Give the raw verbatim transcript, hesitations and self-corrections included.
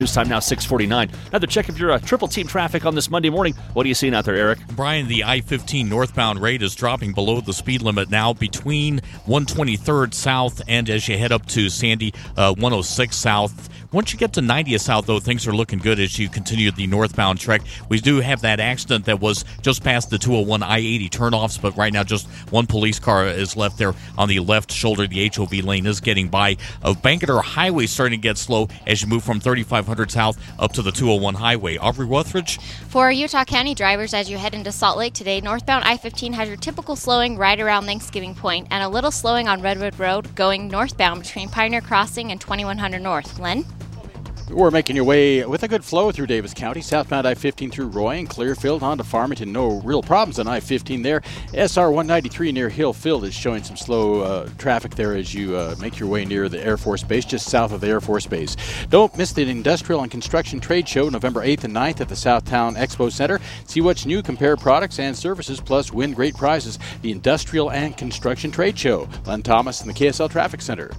News time now six forty-nine. Another check of your uh, triple team traffic on this Monday morning. What are you seeing out there, Eric? Brian, the I fifteen northbound rate is dropping below the speed limit now between one twenty-third south and as you head up to Sandy, uh, one oh six south. Once you get to ninetieth south, though, things are looking good as you continue the northbound trek. We do have that accident that was just past the two oh one I eighty turnoffs, but right now just one police car is left there on the left shoulder. The H O V lane is getting by. Uh, Bangerter Highway starting to get slow as you move from thirty-five hundred south up to the two oh one highway. Aubrey Wuthridge? For Utah County drivers, as you head into Salt Lake today, northbound I fifteen has your typical slowing right around Thanksgiving Point and a little slowing on Redwood Road going northbound between Pioneer Crossing and twenty-one hundred North. Len? We're making your way with a good flow through Davis County. Southbound I fifteen through Roy and Clearfield on to Farmington. No real problems on I fifteen there. S R one ninety-three near Hillfield is showing some slow uh, traffic there as you uh, make your way near the Air Force Base, just south of the Air Force Base. Don't miss the Industrial and Construction Trade Show November eighth and ninth at the Southtown Expo Center. See what's new, compare products and services, plus win great prizes. The Industrial and Construction Trade Show. Len Thomas in the K S L Traffic Center.